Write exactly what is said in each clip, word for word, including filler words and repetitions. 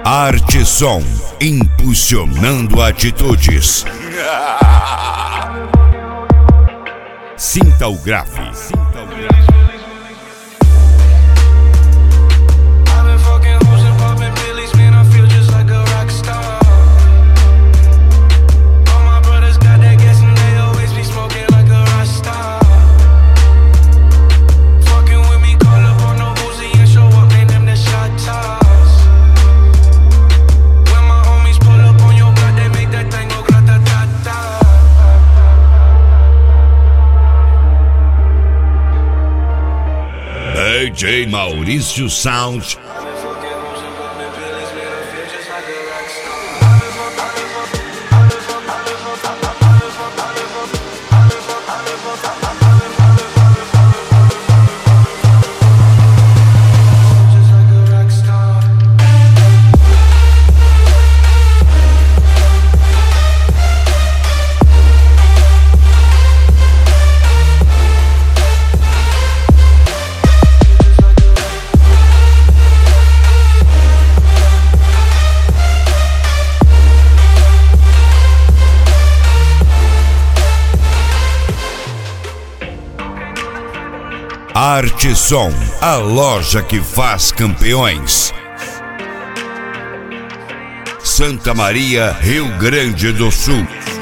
Arte Som, impulsionando atitudes. Sinta o grave. Sinta o grave. D J Maurício Sound. Arte Som, a loja que faz campeões. Santa Maria, Rio Grande do Sul.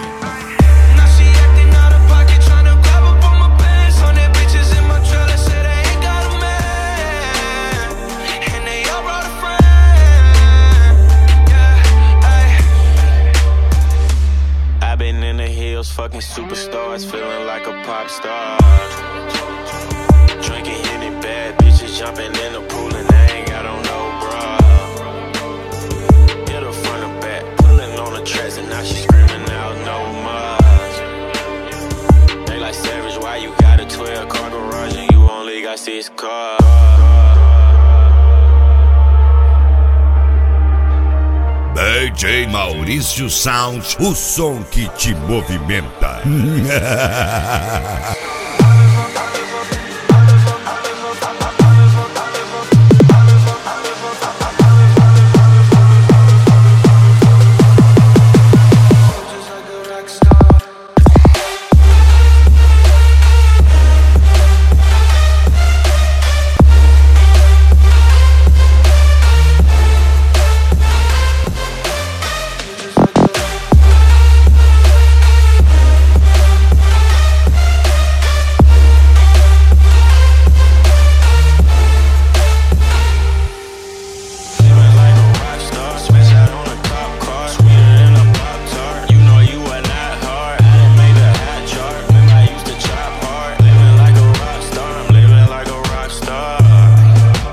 I've been in the hills, fucking superstars, feeling like a pop star. Drinking any bad bitches, jumping in the pool and they ain't got on no bra. Hit her front and back, pulling on the tracks and now she screaming out no more. They like Savage, why you got a twelve car garage and you only got six cars? D J Maurício Sound, o som que te movimenta.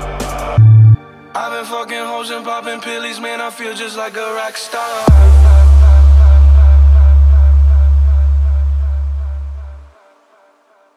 Fucking hoes and popping pillies, man, I feel just like a rock star.